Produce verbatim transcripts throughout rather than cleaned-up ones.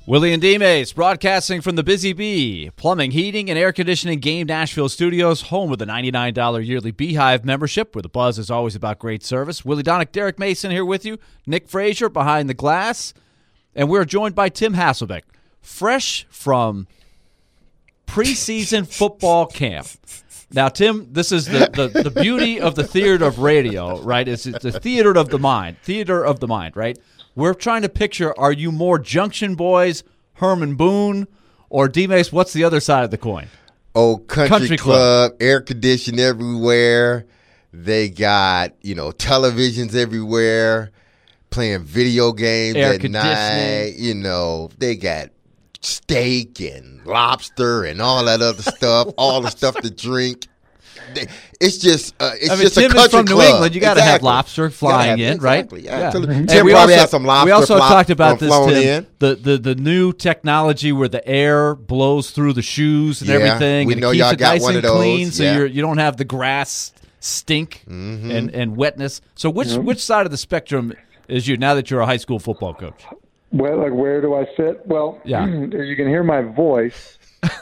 Willie and D-Mace broadcasting from the Busy Bee Plumbing, Heating, and Air Conditioning Game Nashville Studios, home with a ninety-nine dollars yearly Beehive membership, where the buzz is always about great service. Willie Donick, Derek Mason here with you. Nick Frazier behind the glass. And we're joined by Tim Hasselbeck, fresh from preseason football camp. Now, Tim, this is the, the, the beauty of the theater of radio, right? It's, it's the theater of the mind, theater of the mind, right? We're trying to picture, are you more Junction Boys, Herman Boone, or D-Mace? What's the other side of the coin? Oh, country, Country club, club, air conditioned everywhere. They got, you know, televisions everywhere, playing video games Air at night. You know, they got steak and lobster and all that other stuff, all the stuff to drink. It's just, uh, it's I mean, just Tim a country is from club. New England. You got to exactly. have lobster flying have, in, right? Exactly. Yeah. Yeah. Tim And we probably also, has some lobster we also flop, talked about um, this, flown Tim, in. the, the the new technology where the air blows through the shoes and Yeah, everything, we and know it keeps y'all it got nice one and of those, clean, so yeah. you're you don't have the grass stink Mm-hmm. and, and wetness. So which Yep. which side of the spectrum is you now that you're a high school football coach? Well, like, where do I sit? Well, Yeah. you can hear my voice.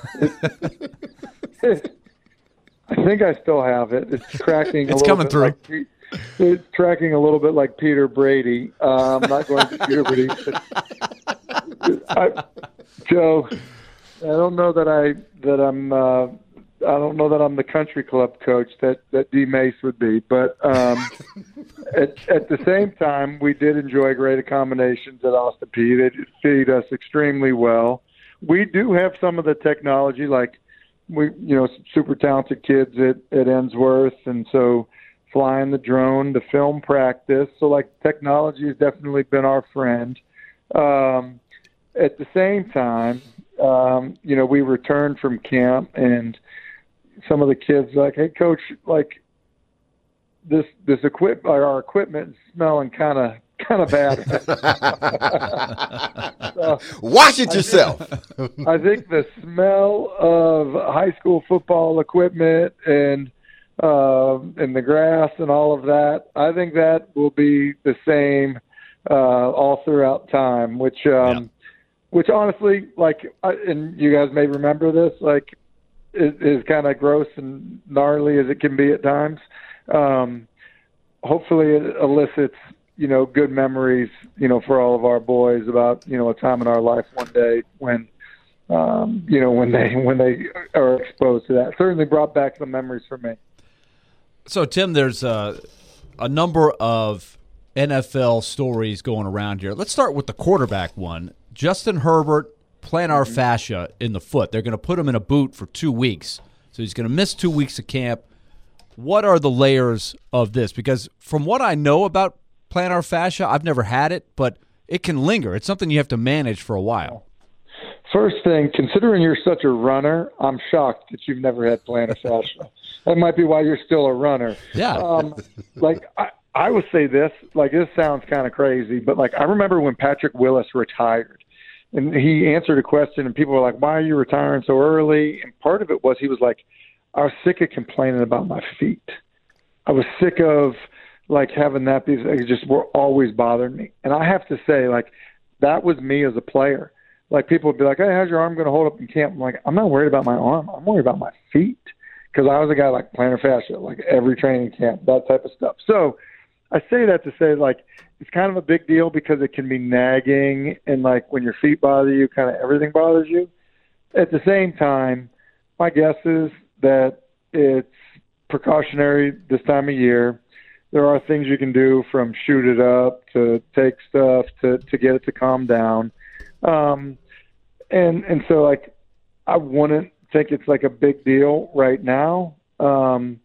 It- I think I still have it. It's cracking a It's little coming bit through. like Pe- it's tracking a little bit like Peter Brady. Uh, I'm not going to puberty. I, so I don't know that I that I'm uh, I don't know that I'm the country club coach that that D Mace would be, but um, at, at the same time, we did enjoy great accommodations at Austin Peay. They feed us extremely well. We do have some of the technology, like we, you know, super talented kids at, at Ensworth, and so flying the drone, the film practice. So, like, technology has definitely been our friend. Um, at the same time, um, you know, we returned from camp, and some of the kids like, "Hey, coach, like this this equip our equipment is smelling kind of kind of bad." So, Wash it yourself. I think the smell of high school football equipment and uh, and the grass and all of that, I think that will be the same uh, all throughout time. Which, um, Yeah. which honestly, like, I, and you guys may remember this, like, is, is kind of gross and gnarly as it can be at times. Um, hopefully, it elicits, you know, good memories, you know, for all of our boys about, you know, a time in our life one day when, um, you know, when they when they are exposed to that. Certainly brought back some memories for me. So, Tim, there's a, a number of N F L stories going around here. Let's start with the quarterback one. Justin Herbert, plantar fascia in the foot. They're going to put him in a boot for two weeks. So he's going to miss two weeks of camp. What are the layers of this? Because from what I know about plantar fascia, I've never had it, but it can linger. It's something you have to manage for a while. First thing, considering you're such a runner, I'm shocked that you've never had plantar fascia. That might be why you're still a runner. Yeah. Um, like, I, I would say this, like, this sounds kind of crazy, but, like, I remember when Patrick Willis retired, and he answered a question, and people were like, why are you retiring so early? And part of it was he was like, I was sick of complaining about my feet. I was sick of, like, having that be, it just were always bothering me. And I have to say, like, that was me as a player. Like, people would be like, hey, how's your arm going to hold up in camp? I'm like, I'm not worried about my arm. I'm worried about my feet. Because I was a guy like plantar fascia, like every training camp, that type of stuff. So I say that to say, like, it's kind of a big deal because it can be nagging, and, like, when your feet bother you, kind of everything bothers you. At the same time, my guess is that it's precautionary this time of year. There are things you can do, from shoot it up to take stuff to, to get it to calm down. Um, and, and so, like, I wouldn't think it's like a big deal right now. Um,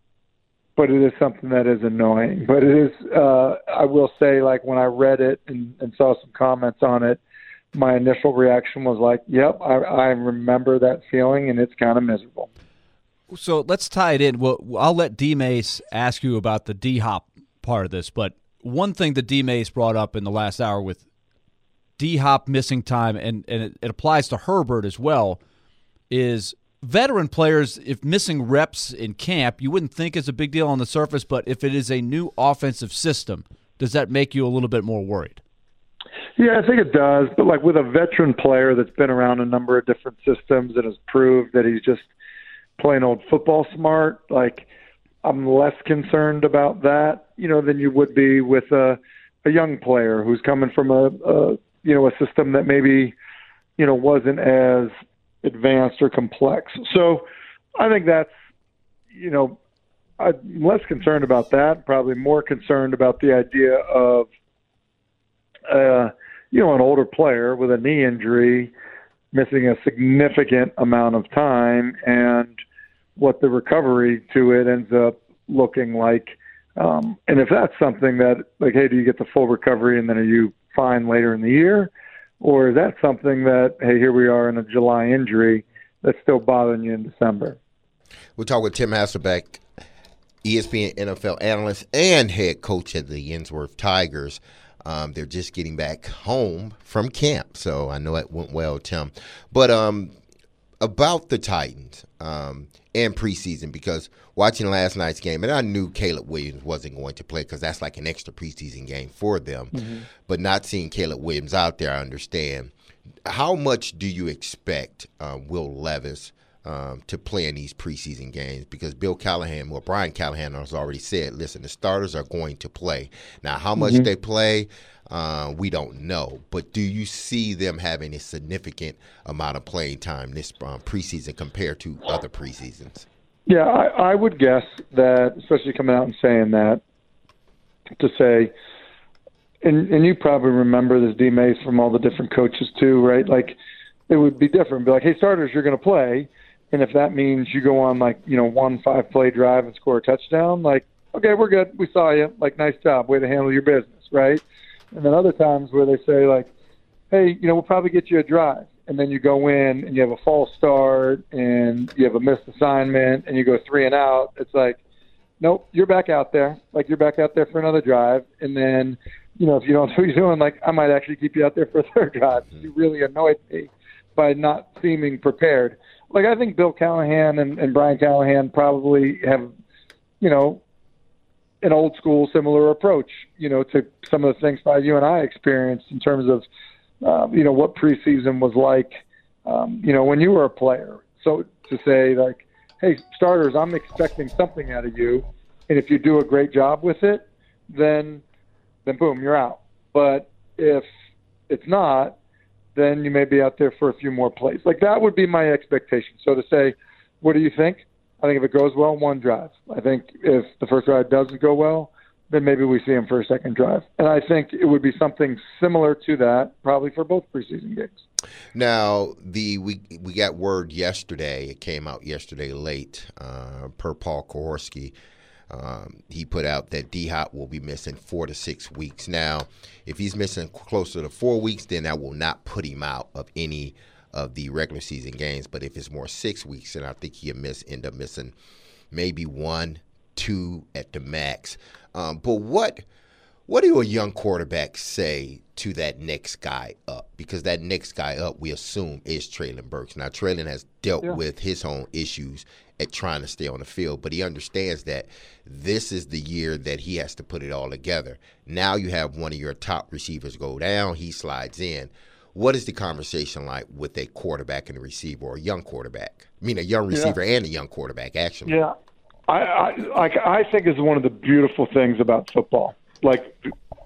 but it is something that is annoying. But it is, uh, I will say, like, when I read it and, and saw some comments on it, my initial reaction was like, yep, I, I remember that feeling, and it's kind of miserable. So let's tie it in. Well, I'll let D-Mace ask you about the D-Hop part of this, but one thing that D-Mace brought up in the last hour with D-Hop missing time, and, and it, it applies to Herbert as well, is veteran players, if missing reps in camp, you wouldn't think it's a big deal on the surface, but if it is a new offensive system, does that make you a little bit more worried? Yeah, I think it does. But like with a veteran player that's been around a number of different systems and has proved that he's just plain old football smart, like I'm less concerned about that, you know, than you would be with a, a young player who's coming from a, a, you know, a system that maybe, you know, wasn't as advanced or complex. So I think that's, you know, I'm less concerned about that, probably more concerned about the idea of, uh, you know, an older player with a knee injury missing a significant amount of time and what the recovery to it ends up looking like. Um, and if that's something that, like, hey, do you get the full recovery and then are you fine later in the year? Or is that something that, hey, here we are in a July injury that's still bothering you in December? We'll talk with Tim Hasselbeck, E S P N N F L analyst and head coach of the Ensworth Tigers. Um, they're just getting back home from camp, so I know it went well, Tim. But um, about the Titans um, and preseason, because watching last night's game, and I knew Caleb Williams wasn't going to play because that's like an extra preseason game for them. Mm-hmm. But not seeing Caleb Williams out there, I understand. How much do you expect um, Will Levis Um, to play in these preseason games? Because Bill Callahan, well, Brian Callahan has already said, listen, the starters are going to play. Now, how much mm-hmm. they play, uh, we don't know. But do you see them having a significant amount of playing time this um, preseason compared to other preseasons? Yeah, I, I would guess that, especially coming out and saying that, to say, and, and you probably remember this, D. Mace, from all the different coaches too, right? Like, it would be different. Be like, hey, starters, you're going to play. And if that means you go on, like, you know, one five-play drive and score a touchdown, like, okay, we're good. We saw you. Like, nice job. Way to handle your business, right? And then other times where they say, like, hey, you know, we'll probably get you a drive. And then you go in and you have a false start and you have a missed assignment and you go three and out. It's like, nope, you're back out there. Like, you're back out there for another drive. And then, you know, if you don't know what you're doing, like, I might actually keep you out there for a third drive. You really annoyed me by not seeming prepared. Like, I think Bill Callahan and, and Brian Callahan probably have, you know, an old school similar approach, you know, to some of the things probably you and I experienced in terms of, um, you know, what preseason was like, um, you know, when you were a player. So to say, like, hey, starters, I'm expecting something out of you, and if you do a great job with it, then, then boom, you're out. But if it's not, then you may be out there for a few more plays. Like, that would be my expectation. So to say, what do you think? I think if it goes well, one drive. I think if the first drive doesn't go well, then maybe we see him for a second drive. And I think it would be something similar to that probably for both preseason games. Now, the we we got word yesterday, it came out yesterday late, uh, per Paul Kowarski. Um, he put out that D-Hop will be missing four to six weeks. Now, if he's missing closer to four weeks, then that will not put him out of any of the regular season games. But if it's more six weeks, then I think he'll miss, end up missing maybe one, two at the max. Um, but what what do a young quarterback say to that next guy up? Because that next guy up, we assume, is Treylon Burks. Now, Treylon has dealt yeah. with his own issues at trying to stay on the field, but he understands that this is the year that he has to put it all together. Now you have one of your top receivers go down, he slides in. What is the conversation like with a quarterback and a receiver, or a young quarterback? I mean, a young receiver yeah. and a young quarterback, actually. Yeah, I, I like I think is one of the beautiful things about football, like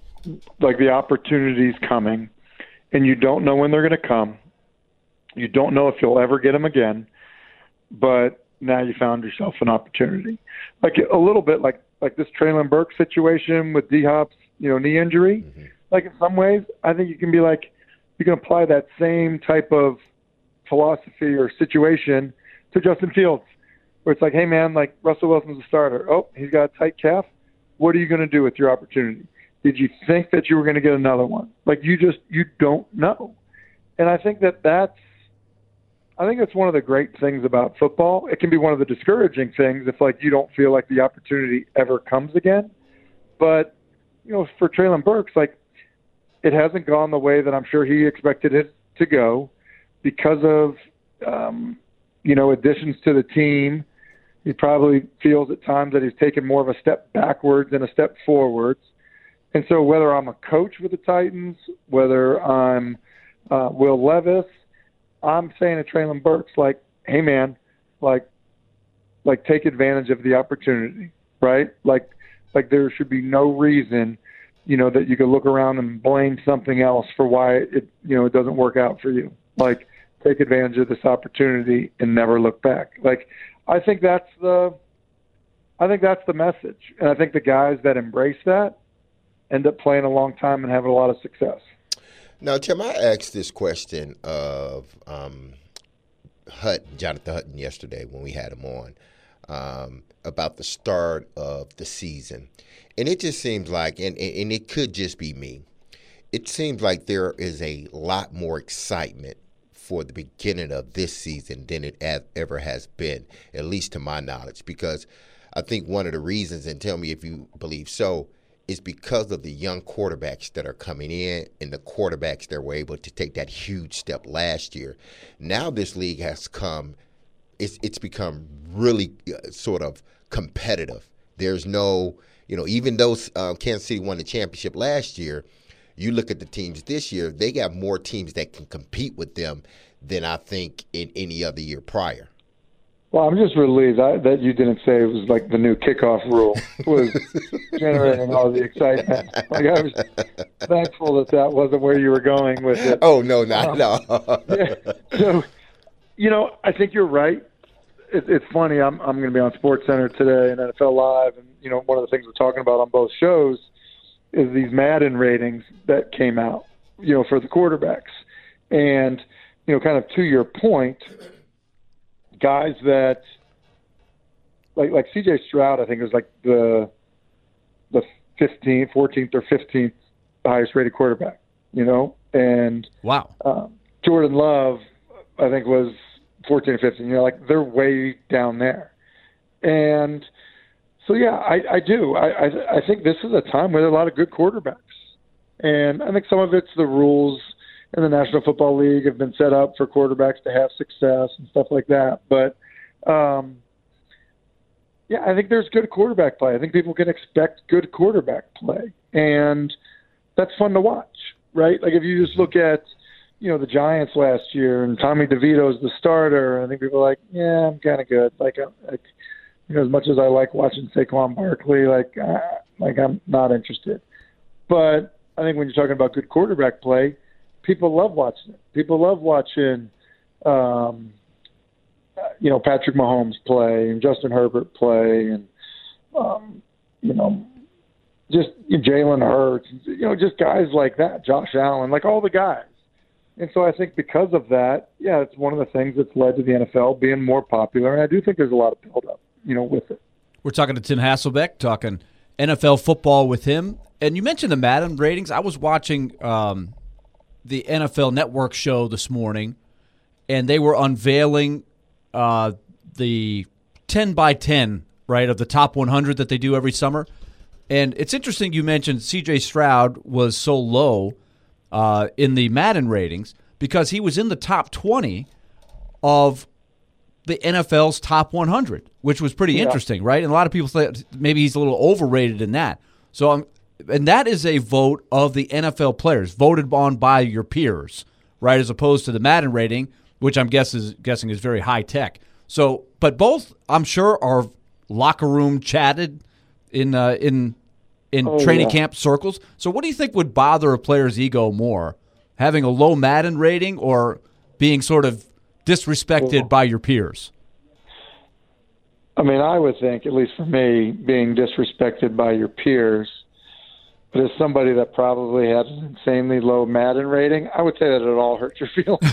like the opportunities coming, and you don't know when they're going to come. You don't know if you'll ever get them again, but now you found yourself an opportunity. Like a little bit like, like this Treylon Burks situation with D-Hop's, you know, knee injury. Mm-hmm. Like in some ways, I think you can be like, you can apply that same type of philosophy or situation to Justin Fields, where it's like, hey man, like Russell Wilson's a starter. Oh, he's got a tight calf. What are you going to do with your opportunity? Did you think that you were going to get another one? Like you just, you don't know. And I think that that's, I think that's one of the great things about football. It can be one of the discouraging things if, like, you don't feel like the opportunity ever comes again. But, you know, for Treylon Burks, like, it hasn't gone the way that I'm sure he expected it to go because of, um, you know, additions to the team. He probably feels at times that he's taken more of a step backwards than a step forwards. And so whether I'm a coach with the Titans, whether I'm uh, Will Levis, I'm saying to Treylon Burks, like, hey, man, like, like take advantage of the opportunity, right? Like, like there should be no reason, you know, that you could look around and blame something else for why it, you know, it doesn't work out for you. Like, take advantage of this opportunity and never look back. Like, I think that's the, I think that's the message. And I think the guys that embrace that end up playing a long time and having a lot of success. Now, Tim, I asked this question of um, Hutton, Jonathan Hutton, yesterday when we had him on um, about the start of the season. And it just seems like, and, and it could just be me, it seems like there is a lot more excitement for the beginning of this season than it ever has been, at least to my knowledge, because I think one of the reasons, and tell me if you believe so, is because of the young quarterbacks that are coming in and the quarterbacks that were able to take that huge step last year. Now this league has come, it's, it's become really uh, sort of competitive. There's no, you know, even though uh, Kansas City won the championship last year, you look at the teams this year, they got more teams that can compete with them than I think in any other year prior. Well, I'm just relieved I, that you didn't say it was like the new kickoff rule was generating all the excitement. Like, I was thankful that that wasn't where you were going with it. Oh, no, not um, at all. Yeah. So, you know, I think you're right. It, it's funny. I'm I'm going to be on SportsCenter today and N F L Live, and you know, one of the things we're talking about on both shows is these Madden ratings that came out, you know, for the quarterbacks, and you know, kind of to your point, guys that like like C J Stroud, I think was like the the fifteenth, fourteenth, or fifteenth highest rated quarterback, you know, and wow, um, Jordan Love, I think was fourteen or fifteen. You know, like they're way down there, and so yeah, I, I do. I, I I think this is a time where there are a lot of good quarterbacks, and I think some of it's the rules in the National Football League have been set up for quarterbacks to have success and stuff like that. But um, yeah, I think there's good quarterback play. I think people can expect good quarterback play, and that's fun to watch, right? Like if you just look at, you know, the Giants last year and Tommy DeVito's the starter, I think people are like, yeah, I'm kind of good. Like, like, you know, as much as I like watching Saquon Barkley, like, uh, like I'm not interested. But I think when you're talking about good quarterback play, people love watching it. People love watching, um, you know, Patrick Mahomes play and Justin Herbert play, and um, you know, just Jalen Hurts, you know, just guys like that, Josh Allen, like all the guys. And so I think because of that, yeah, it's one of the things that's led to the N F L being more popular, and I do think there's a lot of build-up, you know, with it. We're talking to Tim Hasselbeck, talking N F L football with him. And you mentioned the Madden ratings. I was watching um, the N F L Network show this morning, and they were unveiling uh, the ten by ten, right, of the top one hundred that they do every summer. And it's interesting you mentioned C J Stroud was so low uh, in the Madden ratings because he was in the top twenty of the N F L's top one hundred, which was pretty yeah. interesting, right? And a lot of people think maybe he's a little overrated in that. So, um, and that is a vote of the N F L players, voted on by your peers, right, as opposed to the Madden rating, which I'm guess is, guessing is very high tech. So, but both, I'm sure, are locker room chatted in uh, in in oh, training yeah. camp circles. So, what do you think would bother a player's ego more, having a low Madden rating or being sort of disrespected oh. by your peers? I mean, I would think, at least for me, being disrespected by your peers. But as somebody that probably has an insanely low Madden rating, I would say that it all hurts your feelings.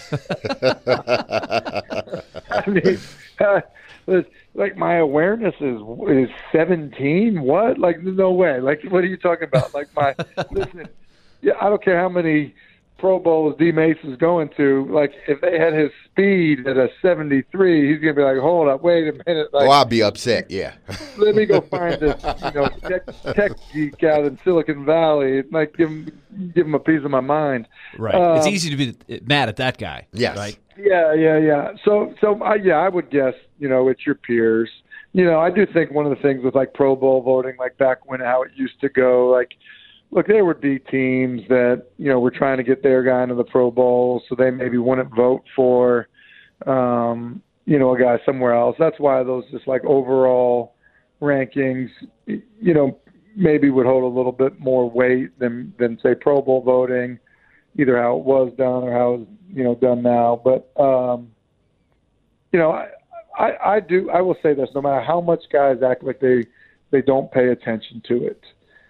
I mean, uh, like my awareness is is seventeen. What? Like, no way. Like, what are you talking about? Like, my listen. Yeah, I don't care how many Pro Bowls D Mace is going to. Like, if they had his speed at a seventy-three, he's gonna be like, "Hold up, wait a minute." Like, oh, I'll be upset. Yeah. Let me go find this, you know, tech, tech geek out in Silicon Valley. Like, give him, give him a piece of my mind. Right. Um, it's easy to be mad at that guy. Yes. Right. Yeah, yeah, yeah. So, so I, yeah, I would guess, you know, it's your peers. You know, I do think one of the things with like Pro Bowl voting, like back when how it used to go, like, look, there would be teams that, you know, were trying to get their guy into the Pro Bowl, so they maybe wouldn't vote for, um, you know, a guy somewhere else. That's why those just like overall rankings, you know, maybe would hold a little bit more weight than, than say Pro Bowl voting, either how it was done or how it's, you know, done now. But, um, you know, I, I, I do, I will say this, no matter how much guys act like they, they don't pay attention to it,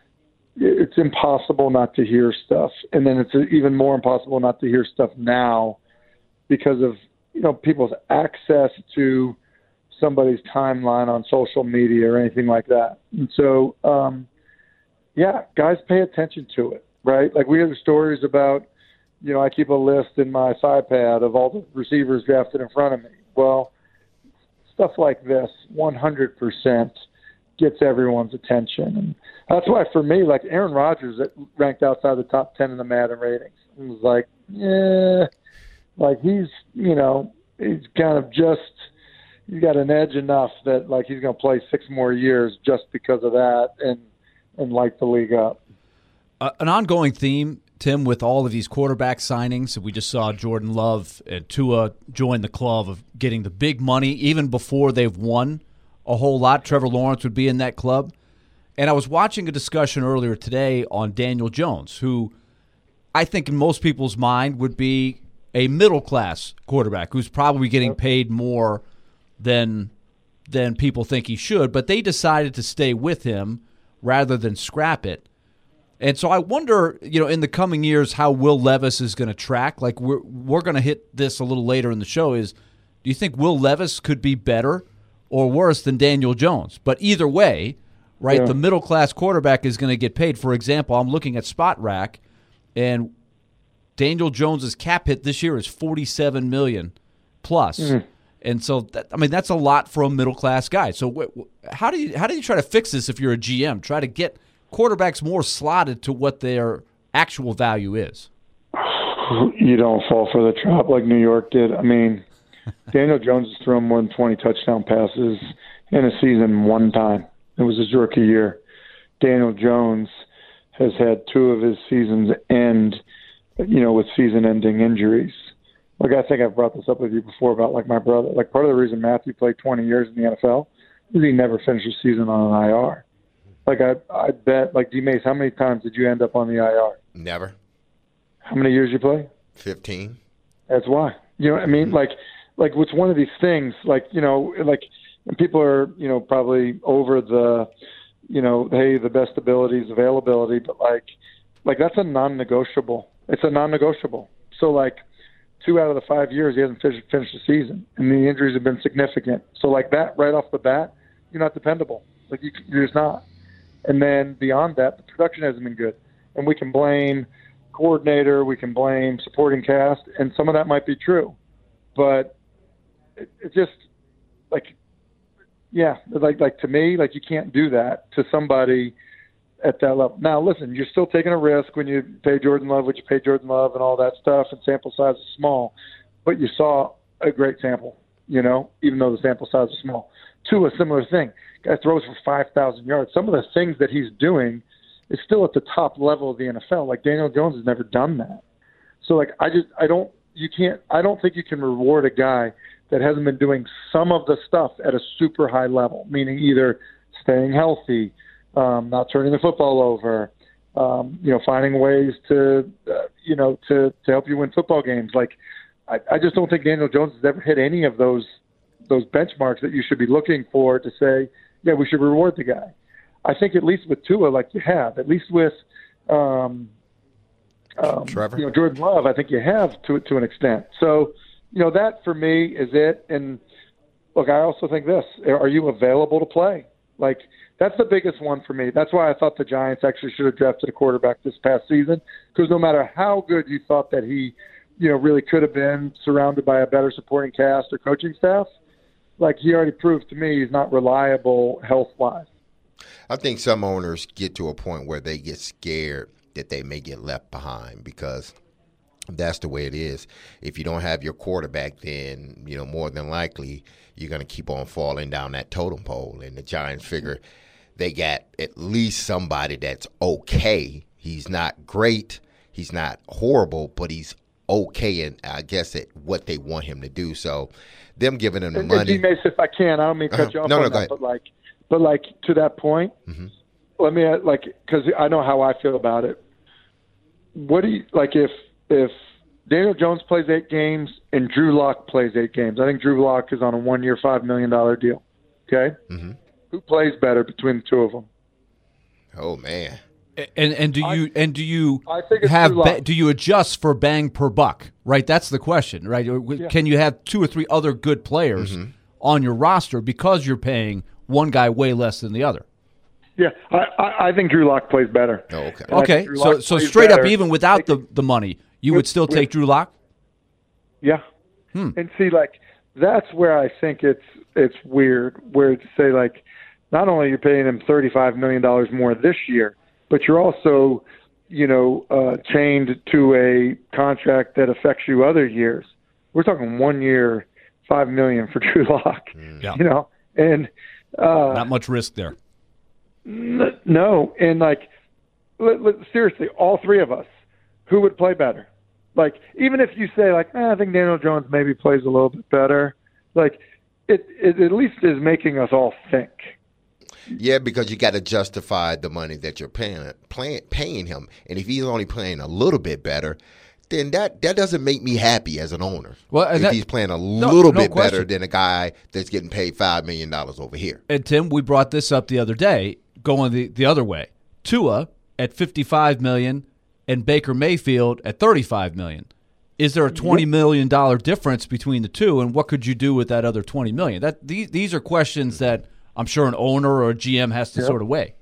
it's impossible not to hear stuff. And then it's even more impossible not to hear stuff now because of, you know, people's access to somebody's timeline on social media or anything like that. And so, um, yeah, guys pay attention to it, right? Like we hear the stories about, you know, I keep a list in my iPad of all the receivers drafted in front of me. Well, stuff like this, one hundred percent gets everyone's attention. And that's why for me, like Aaron Rodgers ranked outside the top ten in the Madden ratings. It was like, yeah, like he's, you know, he's kind of just, he's got an edge enough that like he's going to play six more years just because of that and, and light the league up. Uh, an ongoing theme, Tim, with all of these quarterback signings, we just saw Jordan Love and Tua join the club of getting the big money even before they've won a whole lot. Trevor Lawrence would be in that club. And I was watching a discussion earlier today on Daniel Jones, who I think in most people's mind would be a middle-class quarterback who's probably getting paid more than than people think he should, but they decided to stay with him rather than scrap it. And so I wonder, you know, in the coming years how Will Levis is going to track. Like we're we're going to hit this a little later in the show is, do you think Will Levis could be better or worse than Daniel Jones? But either way, right, yeah. The middle-class quarterback is going to get paid. For example, I'm looking at Spot Rack, and Daniel Jones's cap hit this year is forty-seven million dollars plus. Mm-hmm. And so, that, I mean, that's a lot for a middle-class guy. So wh- how do you how do you try to fix this if you're a G M? Try to get quarterbacks more slotted to what their actual value is. You don't fall for the trap like New York did. I mean, Daniel Jones has thrown more than twenty touchdown passes in a season one time. It was his rookie year. Daniel Jones has had two of his seasons end, you know, with season-ending injuries. Like, I think I've brought this up with you before about, like, my brother. Like, part of the reason Matthew played twenty years in the N F L is he never finished a season on an I R. Like, I I bet, like, D-Mace, how many times did you end up on the I R? Never. How many years you play? fifteen. That's why. You know what I mean? Like, like it's one of these things, like, you know, like, and people are, you know, probably over the, you know, hey, the best abilities, availability, but, like, like that's a non-negotiable. It's a non-negotiable. So, like, two out of the five years he hasn't finished, finished the season, and the injuries have been significant. So, like, that right off the bat, you're not dependable. Like, you, you're just not. And then beyond that, the production hasn't been good. And we can blame coordinator, we can blame supporting cast, and some of that might be true. But it, it just, like, yeah, like, like to me, like, you can't do that to somebody at that level. Now, listen, you're still taking a risk when you pay Jordan Love, what you pay Jordan Love and all that stuff, and sample size is small. But you saw a great sample, you know, even though the sample size is small. Two, a similar thing. Guy throws for five thousand yards. Some of the things that he's doing is still at the top level of the N F L. Like, Daniel Jones has never done that. So, like, I just, I don't, you can't, I don't think you can reward a guy that hasn't been doing some of the stuff at a super high level, meaning either staying healthy, um, not turning the football over, um, you know, finding ways to, uh, you know, to, to help you win football games. Like, I, I just don't think Daniel Jones has ever hit any of those those benchmarks that you should be looking for to say, yeah, we should reward the guy. I think at least with Tua, like you have, at least with um, um, Trevor, you know, Jordan Love, I think you have to to an extent. So, you know, that for me is it. And look, I also think this: are you available to play? Like, that's the biggest one for me. That's why I thought the Giants actually should have drafted a quarterback this past season, because no matter how good you thought that he, you know, really could have been surrounded by a better supporting cast or coaching staff, like, he already proved to me he's not reliable health-wise. I think some owners get to a point where they get scared that they may get left behind, because that's the way it is. If you don't have your quarterback, then, you know, more than likely you're going to keep on falling down that totem pole. And the Giants figure they got at least somebody that's okay. He's not great. He's not horrible, but he's okay, and I guess at what they want him to do. So them giving him the and, money. And D-Mace, if I can, I don't mean to cut Uh-huh. you off No, on no, go that, ahead. but like, but like to that point, Mhm. let me uh, like because I know how I feel about it. What do you like if if Daniel Jones plays eight games and Drew Lock plays eight games? I think Drew Lock is on a one-year, five million dollar deal. Okay, Mm-hmm. who plays better between the two of them? Oh man. And and do you and do you I think it's have Drew ba- Lock. do you adjust for bang per buck? Right, that's the question. Right, can you have two or three other good players Mm-hmm. on your roster because you're paying one guy way less than the other? Yeah, I, I, I think Drew Lock plays better. Oh, okay. And I Okay, think Drew so Lock so plays straight up, better. even without the, the money, you would With- still with- take Drew Lock. Yeah. Hmm. And see, like, that's where I think it's it's weird, where to say, like, not only are you paying him thirty-five million dollars more this year, but you're also, you know, uh, chained to a contract that affects you other years. We're talking one year, five million dollars for Drew Lock, Yeah. you know, and uh, Not much risk there. n- no, and, like, let, let, seriously, all three of us, who would play better? Like, even if you say, like, eh, I think Daniel Jones maybe plays a little bit better, like, it, it at least is making us all think. Yeah, because you got to justify the money that you're paying, paying paying him, and if he's only playing a little bit better, then that, that doesn't make me happy as an owner. Well, and if that- he's playing a No- little no bit better question. than a guy that's getting paid five million dollars over here. And Tim, we brought this up the other day, going the, the other way. Tua at fifty-five million dollars and Baker Mayfield at thirty-five million dollars. Is there a twenty million dollars difference between the two, and what could you do with that other twenty million dollars? That these these are questions that I'm sure an owner or a G M has to Yep. sort of weigh.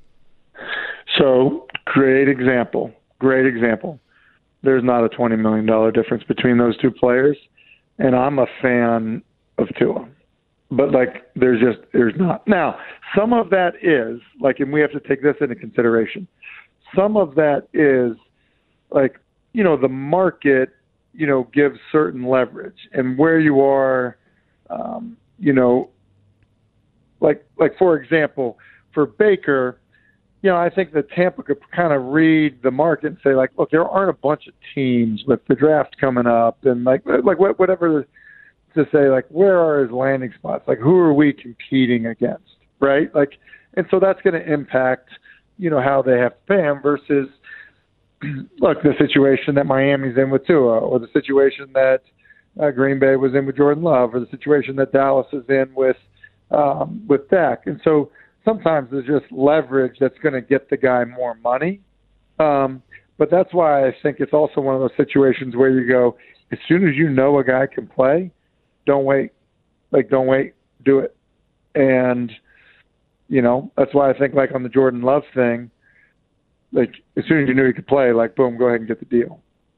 So, great example. Great example. There's not a twenty million dollars difference between those two players, and I'm a fan of Tua. But, like, there's just, there's not. Now, some of that is, like, and we have to take this into consideration. Some of that is, like, you know, the market, you know, gives certain leverage. And where you are, um, you know, like, like for example, for Baker, you know, I think that Tampa could kind of read the market and say, like, look, there aren't a bunch of teams with the draft coming up, and like, like whatever to say, like, where are his landing spots? Like, who are we competing against, right? Like, and so that's going to impact, you know, how they have to pay him versus, look, the situation that Miami's in with Tua, or the situation that uh, Green Bay was in with Jordan Love, or the situation that Dallas is in with um, with Dak, and so. Sometimes there's just leverage that's going to get the guy more money. Um, but that's why I think it's also one of those situations where you go, as soon as you know a guy can play, don't wait. Like, don't wait. Do it. And, you know, that's why I think, like, on the Jordan Love thing, like, as soon as you knew he could play, like, boom, go ahead and get the deal.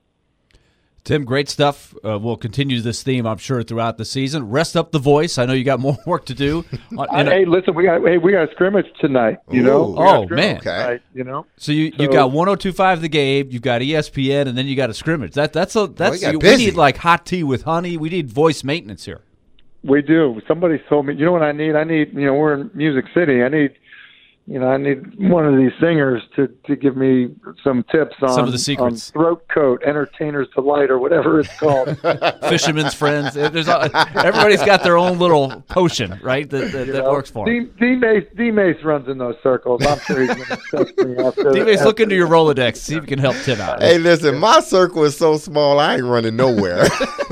Tim, great stuff. Uh, we'll continue this theme, I'm sure, throughout the season. Rest up the voice. I know you got more work to do. Uh, and, uh, hey, listen, we got hey, we got a scrimmage tonight. You know, Ooh. We got a Oh, scrimmage man. Okay. tonight, you know. So you you So- got one oh two point five The Game, you've got E S P N, and then you got a scrimmage. That that's a that's got we busy. need like hot tea with honey. We need voice maintenance here. We do. Somebody told me, you know what I need? I need, you know, we're in Music City. I need, you know, I need one of these singers to, to give me some tips on, Some of the secrets. on Throat Coat, Entertainer's Delight, or whatever it's called. Fisherman's friends. There's a, everybody's got their own little potion, right? That that, that works for them. D, D Mace D Mace runs in those circles. I'm sure he's going to text me after. D-Mace, after- look into your Rolodex. See if you can help Tim out. Hey, listen, my circle is so small, I ain't running nowhere.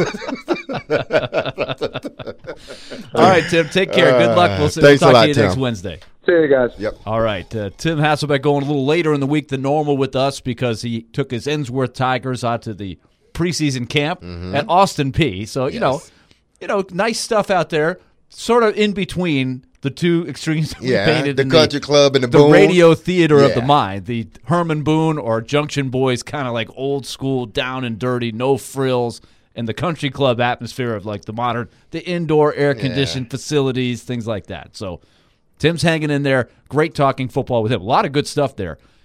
All right, Tim. Take care. Good luck. We'll, see, we'll Thanks a talk lot, to you next Tim. Wednesday. See you guys. Yep. All right. Uh, Tim Hasselbeck going a little later in the week than normal with us because he took his Ensworth Tigers out to the preseason camp at Austin P. So, you know, Yes. you know, nice stuff out there, sort of in between the two extremes that we Yeah, painted the in country club and the the Boone. radio theater of the Yeah. mind. The Herman Boone or Junction Boys, kind of like old school, down and dirty, no frills, and the country club atmosphere of like the modern, the indoor air conditioned facilities, things like that. So Tim's hanging in there. Great talking football with him. A lot of good stuff there.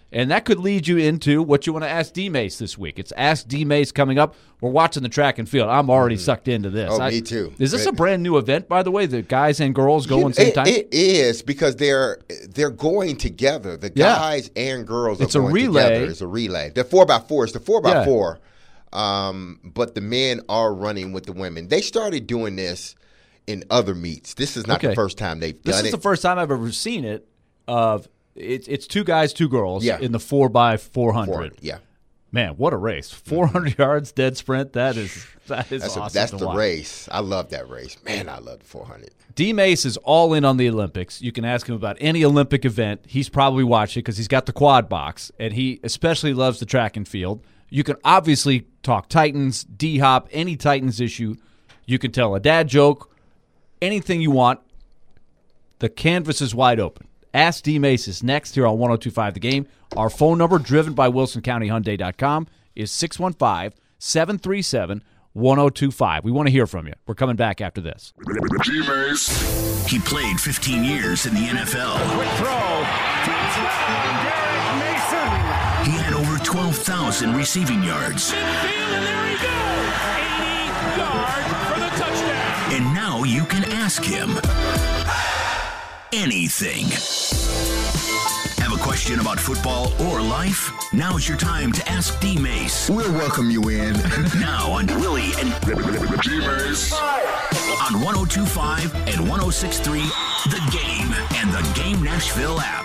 And that could lead you into what you want to ask D-Mace this week. It's Ask D-Mace coming up. We're watching the track and field. I'm already mm. sucked into this. Oh, I, me too. Is this a brand new event, by the way, the guys and girls go you, at the same it, time? It is, because they're they're going together. The yeah. guys and girls are it's going a relay. together. It's a relay. The four by four. It's the four by yeah. four. Um, but the men are running with the women. They started doing this in other meets. This is not okay. the first time they've this done it. This is the first time I've ever seen it. Of it's it's two guys, two girls yeah. in the four by four hundred. Yeah, man, what a race! Four hundred mm-hmm. yards, dead sprint. That is that is that's awesome. A, that's to the watch. race. I love that race. Man, I love the four hundred. D-Mace is all in on the Olympics. You can ask him about any Olympic event. He's probably watched it because he's got the quad box, and he especially loves the track and field. You can obviously talk Titans, D-Hop, any Titans issue. You can tell a dad joke, anything you want. The canvas is wide open. Ask D-Mace is next here on one oh two point five The Game. Our phone number, driven by Wilson County Hyundai dot com, is six one five, seven three seven, one oh two five. We want to hear from you. We're coming back after this. D-Mace. He played fifteen years in the N F L. Quick throw. Touchdown, Derek Mason. He had over twelve thousand receiving yards. Midfield, and there he goes. eighty yards for the touchdown. And now you can ask him anything. Have a question about football or life? Now's your time to ask D-Mace. We'll welcome you in. Now on Willie and D-Mace. On one oh two point five and one oh six point three The Game and the Game Nashville app.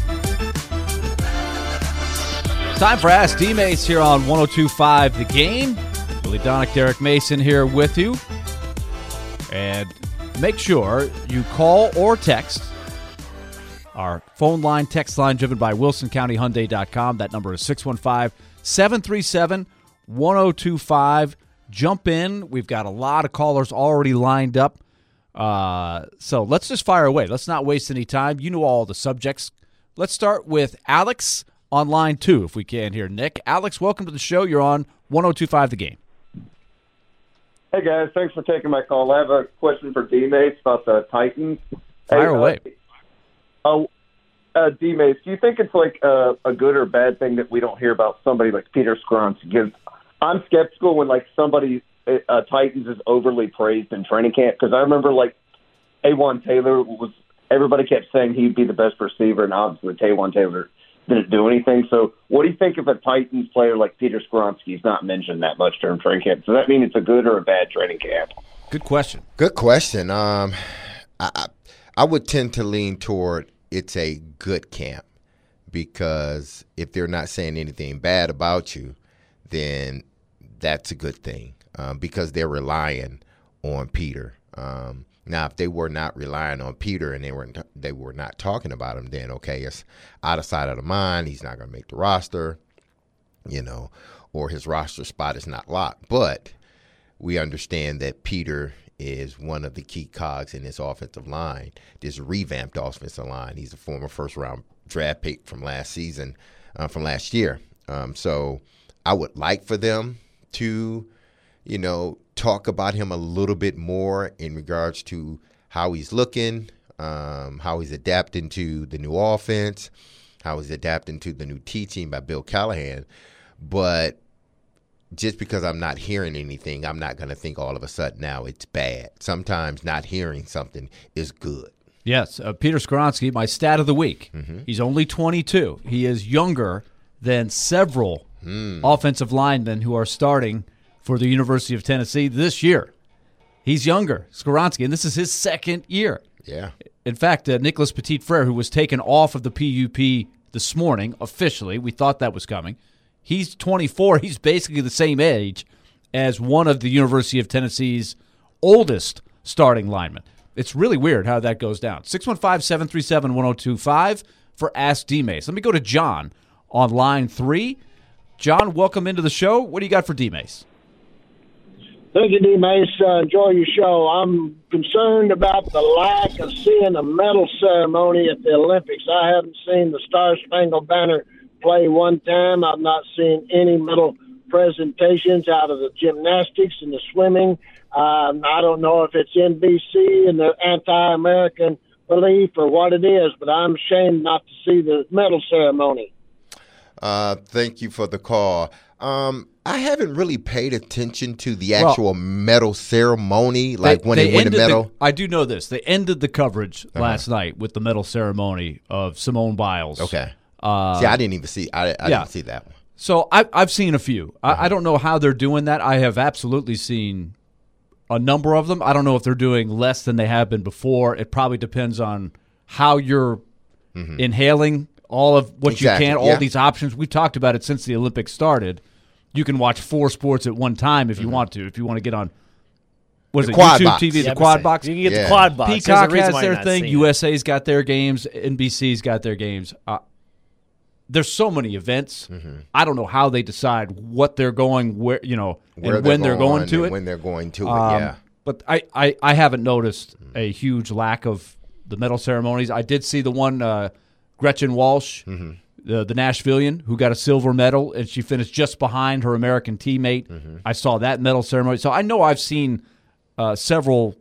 Time for Ask D-Mace here on one oh two point five The Game. Willie Donick, Derek Mason here with you. And make sure you call or text our phone line, text line driven by Wilson County Hyundai dot com. That number is six one five, seven three seven, one oh two five. Jump in. We've got a lot of callers already lined up. Uh, so let's just fire away. Let's not waste any time. You know all the subjects. Let's start with Alex on line two, if we can here, Nick. Alex, welcome to the show. You're on one oh two point five The Game. Hey, guys. Thanks for taking my call. I have a question for D-Mace about the Titans. Fire hey, away. Uh, Oh, uh, D-Mace, do you think it's like a, a good or bad thing that we don't hear about somebody like Peter Skoronski? Because I'm skeptical when like somebody uh, Titans is overly praised in training camp. Because I remember like Taywan Taylor was everybody kept saying he'd be the best receiver, and obviously Taywan Taylor didn't do anything. So, what do you think if a Titans player like Peter Skoronski is not mentioned that much during training camp? Does that mean it's a good or a bad training camp? Good question. Good question. Um, I. I I would tend to lean toward it's a good camp, because if they're not saying anything bad about you, then that's a good thing, um, because they're relying on Peter. Um, now, if they were not relying on Peter and they were they were not talking about him, then okay, it's out of sight, out of mind. He's not going to make the roster, you know, or his roster spot is not locked. But we understand that Peter is one of the key cogs in this offensive line, this revamped offensive line. He's a former first-round draft pick from last season, uh, from last year. Um, so I would like for them to, you know, talk about him a little bit more in regards to how he's looking, um, how he's adapting to the new offense, how he's adapting to the new teaching by Bill Callahan. But just because I'm not hearing anything, I'm not going to think all of a sudden now it's bad. Sometimes not hearing something is good. Yes, uh, Peter Skoronski, my stat of the week. Mm-hmm. He's only twenty-two. He is younger than several mm. offensive linemen who are starting for the University of Tennessee this year. He's younger, Skoronski, and this is his second year. Yeah. In fact, uh, Nicholas Petit-Frere, who was taken off of the P U P this morning officially, we thought that was coming. He's twenty-four. He's basically the same age as one of the University of Tennessee's oldest starting linemen. It's really weird how that goes down. six one five, seven three seven, one oh two five for Ask D-Mace. Let me go to John on line three. John, welcome into the show. What do you got for D-Mace? Thank you, D-Mace. Uh, enjoy your show. I'm concerned about the lack of seeing a medal ceremony at the Olympics. I haven't seen the Star-Spangled Banner play one time. I've not seen any medal presentations out of the gymnastics and the swimming. Um, I don't know if it's N B C and the anti-American belief or what it is, but I'm ashamed not to see the medal ceremony. Uh, thank you for the call. Um, I haven't really paid attention to the actual well, medal ceremony, like they, when they, they win the medal. The, I do know this. They ended the coverage uh-huh. last night with the medal ceremony of Simone Biles. Okay. Uh, see, I didn't even see. I, I yeah. didn't see that one. So I, I've seen a few. Uh-huh. I, I don't know how they're doing that. I have absolutely seen a number of them. I don't know if they're doing less than they have been before. It probably depends on how you're mm-hmm. inhaling all of what exactly. you can, all yeah. these options. We've talked about it since the Olympics started. You can watch four sports at one time if you mm-hmm. want to. If you want to get on, what is the it, quad YouTube box. T V, yeah, the quad box? You can get yeah. the quad box. Peacock has their thing. U S A's got their games. N B C's got their games. Uh, there's so many events. Mm-hmm. I don't know how they decide what they're going, where you know, where and they're when they're going to it. When they're going to it, um, yeah. But I, I, I haven't noticed a huge lack of the medal ceremonies. I did see the one uh, Gretchen Walsh. Mm-hmm. The, the Nashvilleian who got a silver medal, and she finished just behind her American teammate. Mm-hmm. I saw that medal ceremony. So I know I've seen uh, several,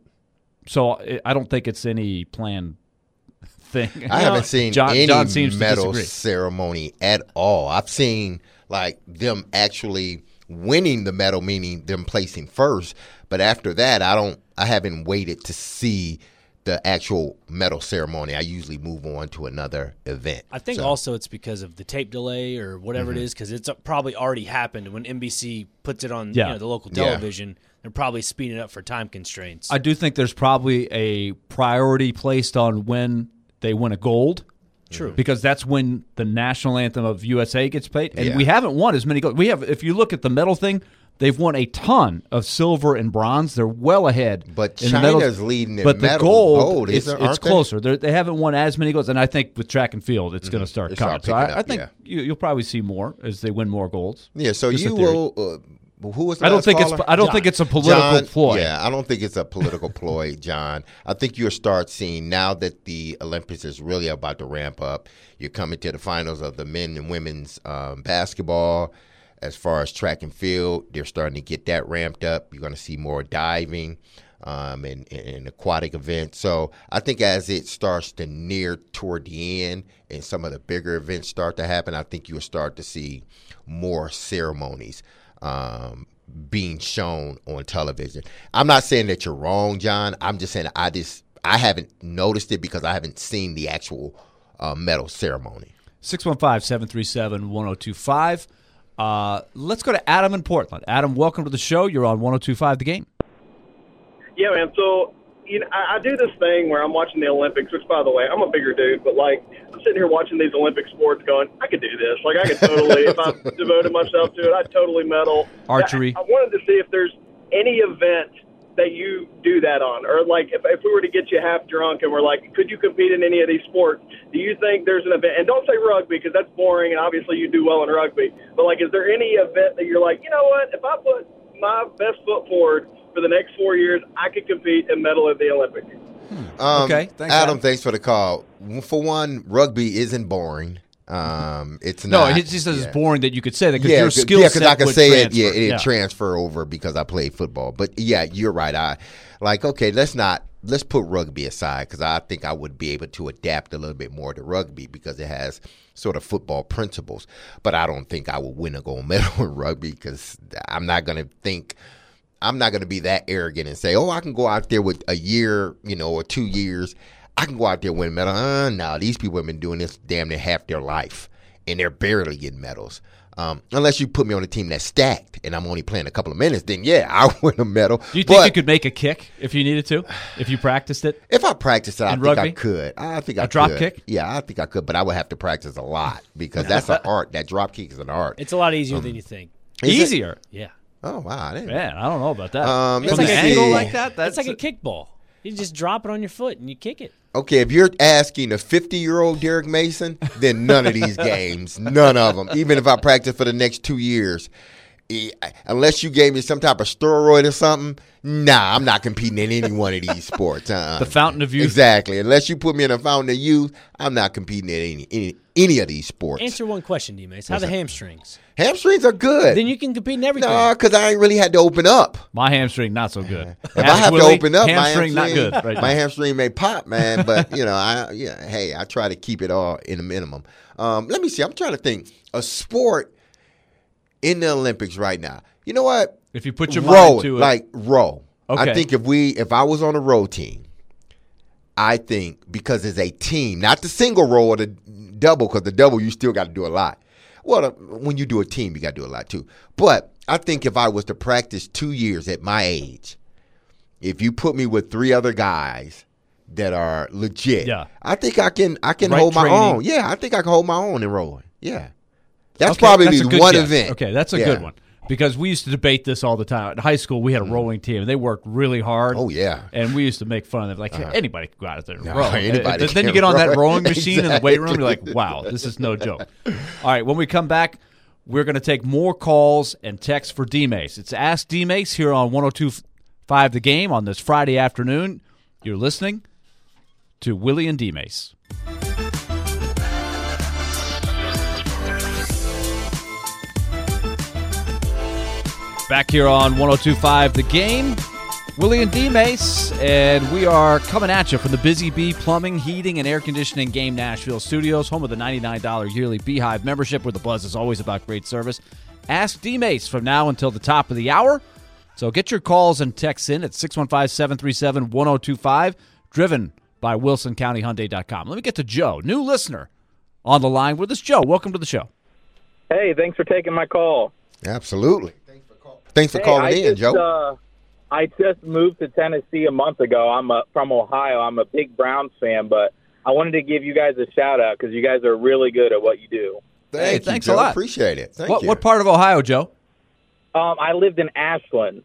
so I don't think it's any planned thing. I you haven't know, seen John, any John seems medal ceremony at all. I've seen like them actually winning the medal, meaning them placing first. But after that, I don't. I haven't waited to see the actual medal ceremony. I usually move on to another event. I think so. also it's because of the tape delay or whatever mm-hmm. it is, because it's probably already happened. When N B C puts it on yeah. you know, the local television, yeah. they're probably speeding it up for time constraints. I do think there's probably a priority placed on when they win a gold. True. Because that's when the national anthem of U S A gets played. And yeah. we haven't won as many golds. We have, if you look at the medal thing, they've won a ton of silver and bronze. They're well ahead. But China's leading in But medal. the gold, gold it's, it's closer. They're, they haven't won as many golds. And I think with track and field, it's mm-hmm. going to start coming. So I, up, I think yeah. you, you'll probably see more as they win more golds. Yeah, so Just you will uh, – who was the I don't last think caller? it's I don't John. think it's a political John, ploy. Yeah, I don't think it's a political ploy, John. I think you'll start seeing now that the Olympics is really about to ramp up. You're coming to the finals of the men and women's um, basketball. As far as track and field, they're starting to get that ramped up. You're going to see more diving um, and, and aquatic events. So I think as it starts to near toward the end and some of the bigger events start to happen, I think you'll start to see more ceremonies um, being shown on television. I'm not saying that you're wrong, John. I'm just saying I just I haven't noticed it because I haven't seen the actual uh, medal ceremony. six one five, seven three seven, one oh two five. Uh, let's go to Adam in Portland. Adam, welcome to the show. You're on one oh two five The Game. Yeah, man. So, you know, I, I do this thing where I'm watching the Olympics, which, by the way, I'm a bigger dude, but, like, I'm sitting here watching these Olympic sports going, I could do this. Like, I could totally, if I devoted myself to it, I'd totally medal. Archery. I, I wanted to see if there's any event that you do that on, or like if, if we were to get you half drunk and we're like, could you compete in any of these sports? Do you think there's an event? And don't say rugby because that's boring, and obviously you do well in rugby. But like, is there any event that you're like, you know what? If I put my best foot forward for the next four years, I could compete and medal at the Olympics. Hmm. Um, okay, thanks, Adam, Adam. Thanks for the call. For one, rugby isn't boring. Um, it's no, not. he just says yeah. it's boring that you could say that because yeah, your skill yeah, set I can would say transfer. it. Yeah, it yeah. transfer over because I played football. But yeah, you're right. I like okay. Let's not let's put rugby aside because I think I would be able to adapt a little bit more to rugby because it has sort of football principles. But I don't think I would win a gold medal in rugby because I'm not going to think. I'm not going to be that arrogant and say, oh, I can go out there with a year, you know, or two years. I can go out there and win a medal. Uh, no, these people have been doing this damn near half their life, and they're barely getting medals. Um, unless you put me on a team that's stacked and I'm only playing a couple of minutes, then, yeah, I'll win a medal. Do you think but you could make a kick if you needed to, if you practiced it? If I practiced it, I In think rugby? I could. I think A I drop could. kick? Yeah, I think I could, but I would have to practice a lot because that's an art. That drop kick is an art. It's a lot easier Um, than you think. Is it? Easier. Yeah. Oh, wow. I didn't. Man, I don't know about that. Um, From let the me angle see. like that, that's It's like a kickball. You just drop it on your foot and you kick it. Okay, if you're asking a fifty-year-old Derek Mason, then none of these games, none of them, even if I practice for the next two years, unless you gave me some type of steroid or something, nah, I'm not competing in any one of these sports. Uh-uh. The fountain of youth. Exactly. Unless you put me in a fountain of youth, I'm not competing in any any, any of these sports. Answer one question, D-Mace. How are the hamstrings? Hamstrings are good. Then you can compete in everything. No, because I ain't really had to open up. My hamstring, not so good. If I have Willie, to open up, hamstring, my hamstring, not good. Right my now. hamstring may pop, man. But you know, I yeah, hey, I try to keep it all in the minimum. Um, let me see. I'm trying to think a sport in the Olympics right now. You know what? If you put your row, mind to it, like row. Okay. I think if we, if I was on a row team, I think because it's a team, not the single row or the double, because the double you still got to do a lot. Well, uh, when you do a team, you got to do a lot too. But I think if I was to practice two years at my age, if you put me with three other guys that are legit, yeah. I think I can I can right hold my training. own. Yeah, I think I can hold my own in rowing. Yeah, that's okay, probably that's a good one guess. event. Okay, that's a yeah. good one. Because we used to debate this all the time. In high school, we had a rowing team, and they worked really hard. Oh, yeah. And we used to make fun of them. Like, Uh-huh. anybody could go out there and No, row. anybody and then you can get on that row. rowing machine in the weight room, Exactly. you're like, wow, this is no joke. All right, when we come back, we're going to take more calls and texts for D-Mace. It's Ask D-Mace here on one oh two point five The Game on this Friday afternoon. You're listening to Willie and D-Mace. Back here on one oh two point five The Game, Willie and D-Mace, and we are coming at you from the Busy Bee Plumbing, Heating, and Air Conditioning Game Nashville Studios, home of the ninety-nine dollars yearly Beehive membership, where the buzz is always about great service. Ask D-Mace from now until the top of the hour. So get your calls and texts in at six one five, seven three seven, one oh two five, driven by Wilson County Hyundai dot com. Let me get to Joe, new listener on the line with us. Joe, welcome to the show. Hey, thanks for taking my call. Absolutely. Thanks for hey, calling I in, just, Joe. Uh, I just moved to Tennessee a month ago. I'm a, from Ohio. I'm a big Browns fan, but I wanted to give you guys a shout-out because you guys are really good at what you do. Thank hey, you, thanks Joe. a lot. Appreciate it. Thank what, you. what part of Ohio, Joe? Um, I lived in Ashland.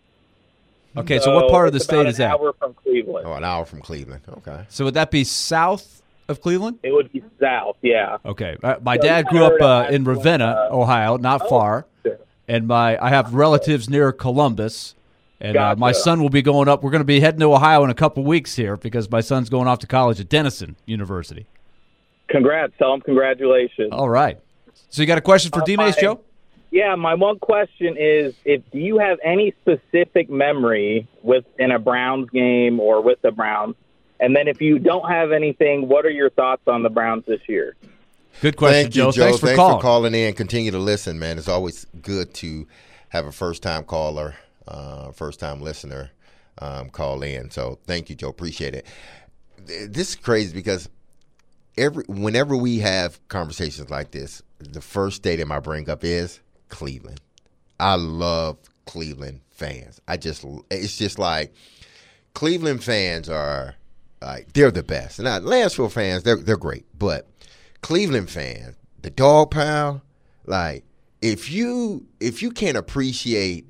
Okay, so, so what part of the it's state about is an that? hour from Cleveland. Oh, an hour from Cleveland. Okay. So would that be south of Cleveland? It would be south, yeah. Okay. Uh, my So dad you grew up heard uh, of in Ravenna, Ashland, uh, Ohio, not oh, far. sure. And my I have relatives near Columbus. And uh, my Gotcha. son will be going up. We're going to be heading to Ohio in a couple weeks here because my son's going off to college at Denison University. Congrats. Tell him congratulations. All right. So you got a question for Uh, D-Mace, my- Joe? Yeah, my one question is, if do you have any specific memory with in a Browns game or with the Browns? And then if you don't have anything, what are your thoughts on the Browns this year? Good question, Thank you, Joe. Joe. Thanks for Thanks calling. for calling in. Continue to listen, man. It's always good to have a first-time caller, uh, first-time listener um, call in. So thank you, Joe. Appreciate it. This is crazy because every whenever we have conversations like this, the first stadium I bring up is Cleveland. I love Cleveland fans. I just it's just like Cleveland fans are like they're the best. Now Nashville fans, they're they're great, but Cleveland fans, the dog pound, like if you if you can't appreciate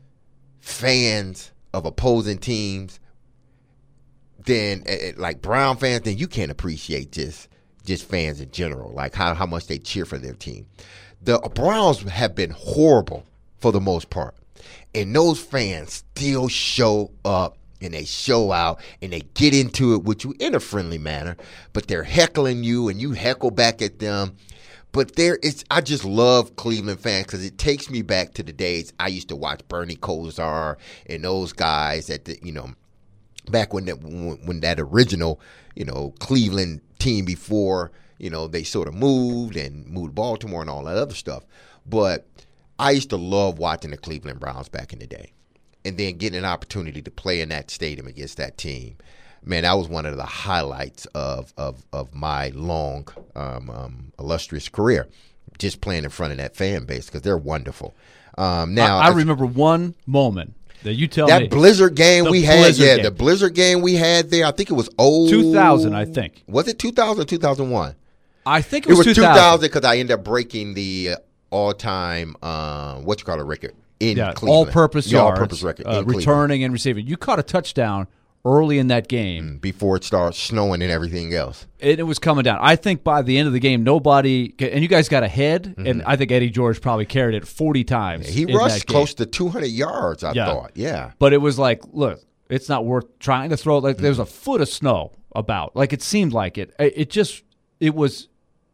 fans of opposing teams, then uh, like Brown fans, then you can't appreciate just just fans in general, like how, how much they cheer for their team. The Browns have been horrible for the most part, and those fans still show up and they show out and they get into it with you in a friendly manner, but they're heckling you and you heckle back at them. But there, it's I just love Cleveland fans because it takes me back to the days I used to watch Bernie Kosar and those guys at the, you know, back when that when that original, you know, Cleveland team before, you know, they sort of moved and moved to Baltimore and all that other stuff. But I used to love watching the Cleveland Browns back in the day. And then getting an opportunity to play in that stadium against that team. Man, that was one of the highlights of of, of my long, um, um, illustrious career, just playing in front of that fan base because they're wonderful. Um, now, I, I remember one moment that you tell that me. Blizzard game The we had, Blizzard yeah, game. the Blizzard game we had there, I think it was oh, two thousand, I think. Was it two thousand or two thousand one? I think it It was, was two thousand because I ended up breaking the uh, all-time, uh, what you call it, record in Yeah, Cleveland. all-purpose Yeah, yards, all-purpose record uh, in Cleveland. returning and receiving. You caught a touchdown early in that game. Before it starts snowing and everything else. It, it was coming down. I think by the end of the game, nobody – and you guys got ahead, mm-hmm. and I think Eddie George probably carried it forty times. Yeah, he rushed close to two hundred yards, I yeah. thought. Yeah. But it was like, look, it's not worth trying to throw. Like, mm-hmm. There's a foot of snow about. Like, it seemed like it. It just – it was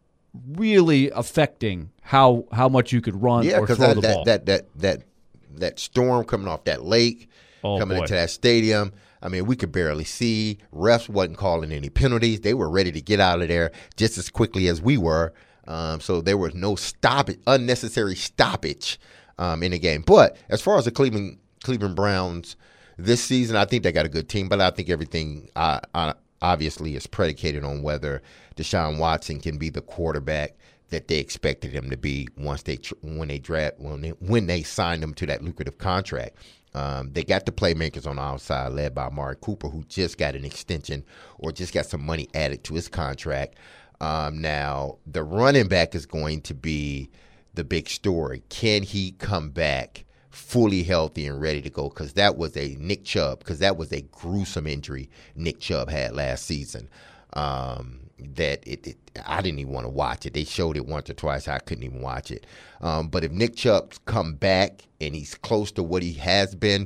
really affecting how how much you could run yeah, or throw that, the that, ball. That, that, that, that storm coming off that lake, oh, coming boy. into that stadium – I mean, we could barely see. Refs wasn't calling any penalties. They were ready to get out of there just as quickly as we were. Um, so there was no stop unnecessary stoppage um, in the game. But as far as the Cleveland Cleveland Browns this season, I think they got a good team. But I think everything uh, uh, obviously is predicated on whether Deshaun Watson can be the quarterback that they expected him to be once they when they draft when they, when they signed him to that lucrative contract. Um, they got the playmakers on the outside led by Amari Cooper, who just got an extension or just got some money added to his contract. Um, now, the running back is going to be the big story. Can he come back fully healthy and ready to go? Because that was a Nick Chubb, because that was a gruesome injury Nick Chubb had last season. Um, that it, it I didn't even want to watch it. They showed it once or twice. I couldn't even watch it. Um, but if Nick Chubb's come back and he's close to what he has been,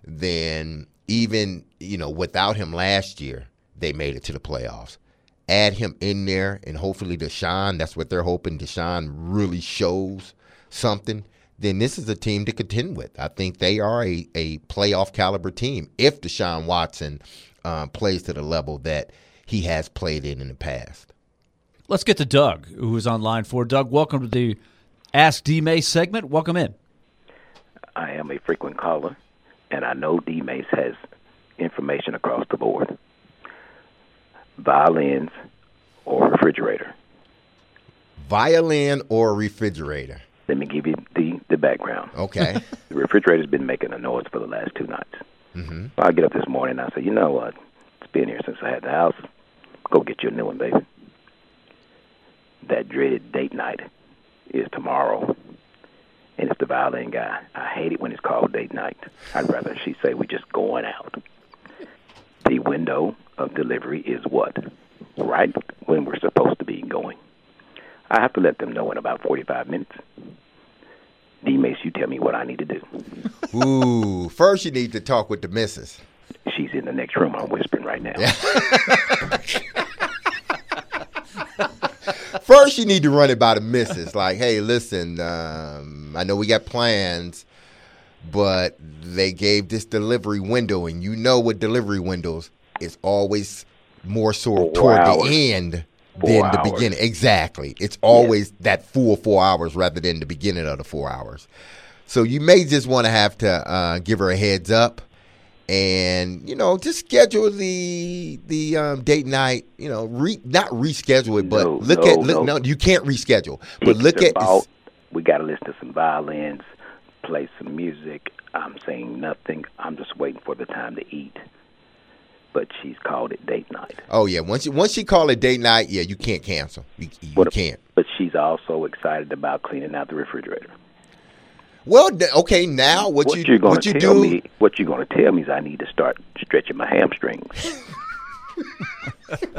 then even, you know, without him last year, they made it to the playoffs. Add him in there, and hopefully Deshaun, that's what they're hoping, Deshaun really shows something, then this is a team to contend with. I think they are a, a playoff caliber team if Deshaun Watson uh, plays to the level that he has played in in the past. Let's get to Doug, who is on line four. Doug, welcome to the Ask D-Mace segment. Welcome in. I am a frequent caller, and I know D-Mace has information across the board. Violins or refrigerator? Violin or refrigerator? Let me give you the, the background. Okay. The refrigerator's been making a noise for the last two nights. Mm-hmm. I get up this morning and I say, you know what? It's been here since I had the house. Go get you a new one, baby. That dreaded date night is tomorrow, and it's the violin guy. I hate it when it's called date night. I'd rather she say we're just going out. The window of delivery is what? Right when we're supposed to be going. I have to let them know in about forty-five minutes. D-Mace, you tell me what I need to do. Ooh, first you need to talk with the missus. She's in the next room. I'm whispering right now. Yeah. First, you need to run it by the missus. Like, hey, listen, um, I know we got plans, but they gave this delivery window, and you know with delivery windows, it's always more so four toward hours. the end four than hours. the beginning. Exactly. It's always yeah. that full four hours rather than the beginning of the four hours. So you may just want to have to uh, give her a heads up. And, you know, just schedule the the um, date night, you know, re, not reschedule it, but no, look no, at, look, no. no, you can't reschedule. But look at, about, we got to listen to some violins, play some music. I'm saying nothing. I'm just waiting for the time to eat. But she's called it date night. Oh, yeah. Once you, once she called it date night, yeah, you can't cancel. You, you but, can't. But she's also excited about cleaning out the refrigerator. Well, okay, now what, what you you're gonna what you tell do? Me, what you're going to tell me is I need to start stretching my hamstrings. That's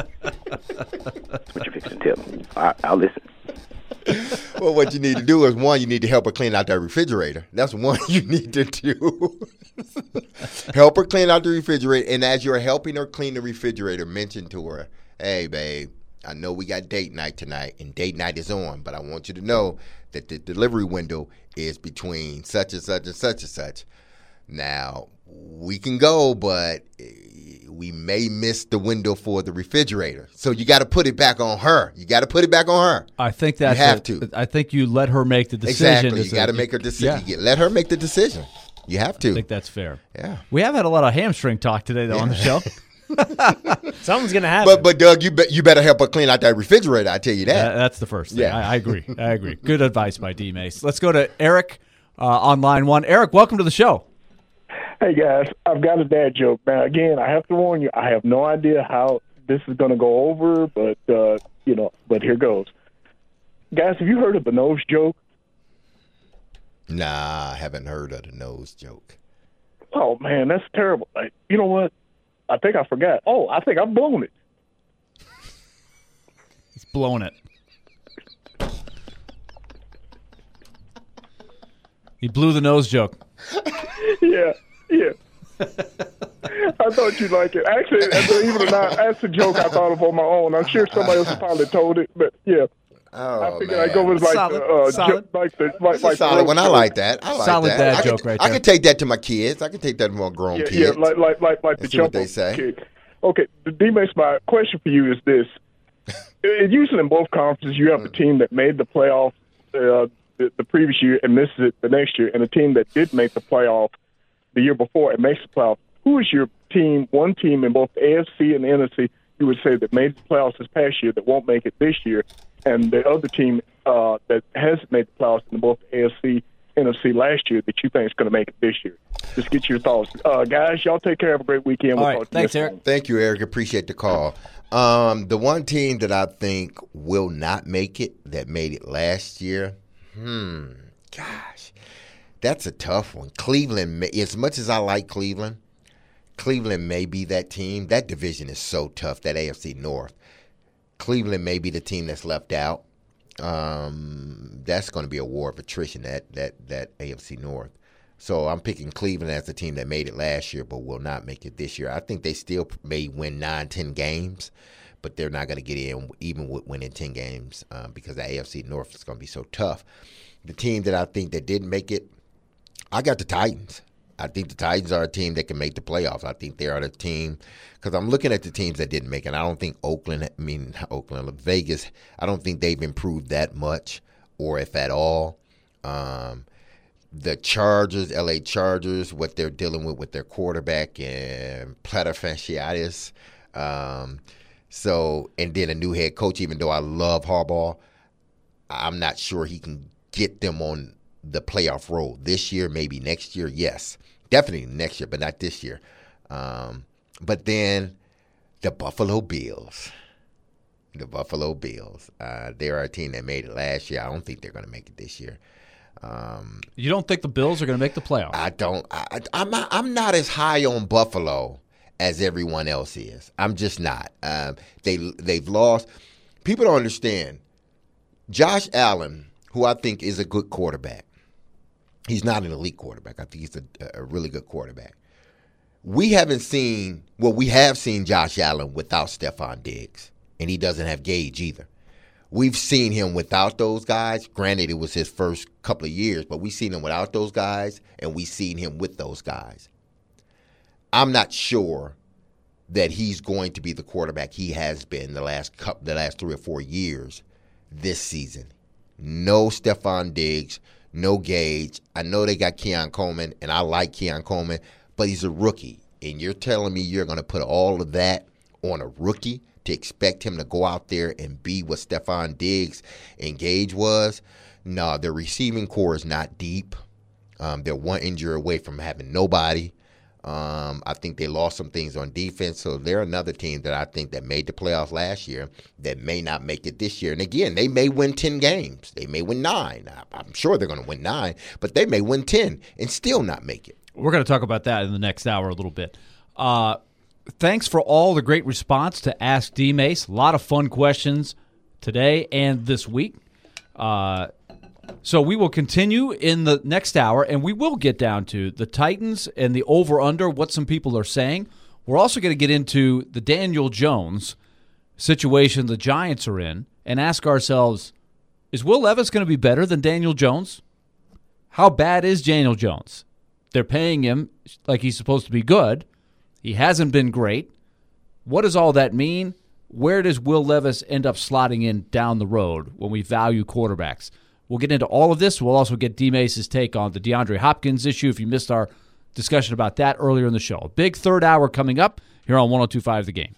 what you're fixing to tell me. All right, I'll listen. Well, what you need to do is, one, you need to help her clean out that refrigerator. That's one you need to do. Help her clean out the refrigerator, and as you're helping her clean the refrigerator, mention to her, hey, babe, I know we got date night tonight, and date night is on, but I want you to know that the delivery window is between such and such and such and such. Now, we can go, but we may miss the window for the refrigerator. So you got to put it back on her. You got to put it back on her. I think that's you have a, to. I think you let her make the decision. Exactly. You got to make her decision. Yeah. Let her make the decision. You have to. I think that's fair. Yeah. We have had a lot of hamstring talk today, though, yeah. on the show. Something's gonna happen. But but Doug, you be, you better help her clean out that refrigerator. I tell you that. Uh, that's the first thing. Yeah. I, I agree. I agree. Good advice by D-Mace. Let's go to Eric uh, on line one. Eric, welcome to the show. Hey guys, I've got a dad joke. Now again, I have to warn you. I have no idea how this is going to go over, but uh, you know, but here goes. Guys, have you heard of the nose joke? Nah, I haven't heard of the nose joke. Oh man, that's terrible. Like, you know what? I think I forgot. Oh, I think I've blown it. He's blown it. He blew the nose joke. yeah, yeah. I thought you'd like it. Actually, believe it or not, that's a joke I thought of on my own. I'm sure somebody else probably told it, but yeah. Oh, I figured man. I'd go with like solid, the, uh, solid. Jo- like the like, like solid the one. I like that. I like solid that. dad I joke can, right I there. can take that to my kids. I can take that to my grown yeah, kids. yeah, like like like like the see what jump they say. kid. Okay, D-Mace, my question for you is this: usually in both conferences, you have a team that made the playoff uh, the, the previous year and misses it the next year, and a team that did make the playoff the year before and makes the playoff. Who is your team? One team in both the A F C and the N F C you would say that made the playoffs this past year that won't make it this year, and the other team uh, that hasn't made the playoffs in both the A F C and N F C last year that you think is going to make it this year? Just get your thoughts. Uh, guys, y'all take care. Have a great weekend. All We'll right. talk to you Thanks, next Eric. time. Thank you, Eric. Appreciate the call. Um, the one team that I think will not make it that made it last year, hmm, gosh, that's a tough one. Cleveland, as much as I like Cleveland, Cleveland may be that team. That division is so tough, that A F C North. Cleveland may be the team that's left out. Um, that's going to be a war of attrition, that that that A F C North. So I'm picking Cleveland as the team that made it last year but will not make it this year. I think they still may win nine, ten games, but they're not going to get in even with winning ten games uh, because the A F C North is going to be so tough. The team that I think that didn't make it, I got the Titans. I think the Titans are a team that can make the playoffs. I think they are the team because I'm looking at the teams that didn't make it. I don't think Oakland, I mean, not Oakland, Vegas, I don't think they've improved that much or if at all. Um, the Chargers, L A Chargers, what they're dealing with with their quarterback and plantar fasciitis. Um, so, and then a new head coach, even though I love Harbaugh, I'm not sure he can get them on the playoff road this year, maybe next year. Yes, definitely next year, but not this year. Um, but then the Buffalo Bills, the Buffalo Bills, uh, they're a team that made it last year. I don't think they're going to make it this year. Um, you don't think the Bills are going to make the playoffs? I don't. I, I'm not, I'm not as high on Buffalo as everyone else is. I'm just not. Um, they they've lost. People don't understand. Josh Allen, who I think is a good quarterback. He's not an elite quarterback. I think he's a, a really good quarterback. We haven't seen, well, we have seen Josh Allen without Stephon Diggs, and he doesn't have Gage either. We've seen him without those guys. Granted, it was his first couple of years, but we've seen him without those guys, and we've seen him with those guys. I'm not sure that he's going to be the quarterback he has been the last couple, the last three or four years this season. No Stephon Diggs. No Gage. I know they got Keon Coleman, and I like Keon Coleman, but he's a rookie. And you're telling me you're going to put all of that on a rookie to expect him to go out there and be what Stephon Diggs and Gage was? No, their receiving core is not deep. Um, they're one injury away from having nobody. Um, I think they lost some things on defense, so they're another team that I think that made the playoffs last year that may not make it this year. And again, they may win ten games. They may win nine. I'm sure they're going to win nine, but they may win ten and still not make it. We're going to talk about that in the next hour a little bit. Uh, thanks for all the great response to Ask D-Mace. A lot of fun questions today and this week. Uh So we will continue in the next hour, and we will get down to the Titans and the over-under, what some people are saying. We're also going to get into the Daniel Jones situation the Giants are in and ask ourselves, is Will Levis going to be better than Daniel Jones? How bad is Daniel Jones? They're paying him like he's supposed to be good. He hasn't been great. What does all that mean? Where does Will Levis end up slotting in down the road when we value quarterbacks? We'll get into all of this. We'll also get D-Mace's take on the DeAndre Hopkins issue if you missed our discussion about that earlier in the show. A big third hour coming up here on one oh two point five The Game.